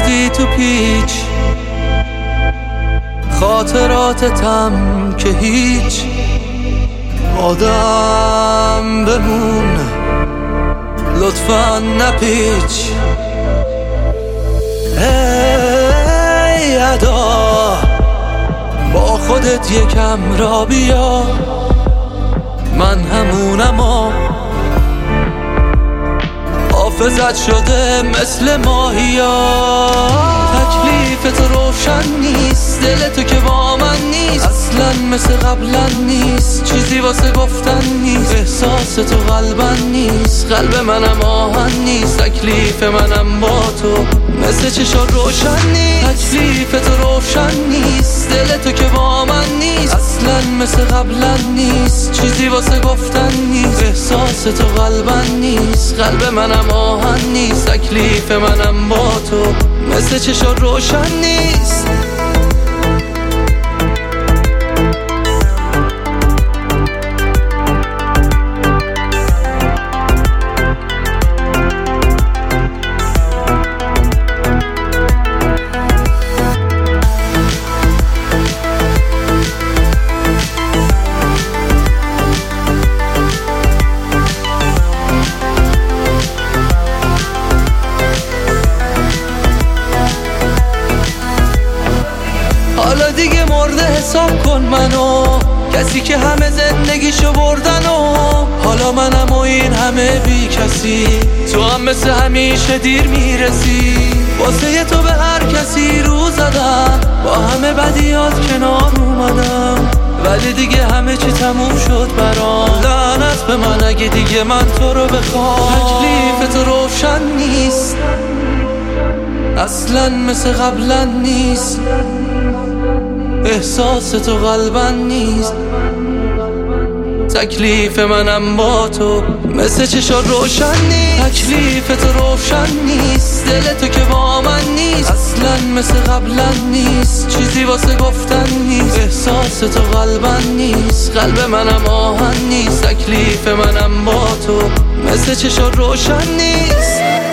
افتادی تو پیچ، خاطراتتم که هیچ. آدم بمون لطفاً نپیچ. ای ادا با خودت یکم را بیا، من همونم حافظت شده مثل ماهیا. تکلیفت روشن نیست، دل تو که با من نیست، اصلا مثل قبلا نیست، چیزی واسه گفتن نیست. احساس تو قلبن نیست، قلب منم آهن نیست. تکلیف منم با تو مثل چشا روشن نیست. تکلیفت روشن نیست، دل تو که با من نیست، اصلا مثل قبلا نیست، چیزی واسه گفتن نیست. احساس تو قلبن نیست، قلب منم آهن نیست. تکلیف منم با تو مثل چشا روشن نیست. حالا دیگه مرده حساب کن منو، کسی که همه زندگیشو بردن و حالا منم و این همه بی کسی. تو هم مثل همیشه دیر میرسی، واسه تو به هر کسی رو زدم، با همه بدیات کنار اومدم، ولی دیگه همه چی تموم شد برام. لعنت به من اگه دیگه من تو رو بخوام. تکلیف تو روشن نیست، اصلا مثل قبلا نیست. احساس تو قلبن نیست، تکلیف منم با تو مثل چشا روشن نیست. تکلیف تو روشن نیست، دل تو که با من نیست، اصلا مثل قبلا نیست، چیزی واسه گفتن نیست. احساس تو قلبن نیست، قلب منم آهن نیست. تکلیف منم با تو مثل چشا روشن نیست.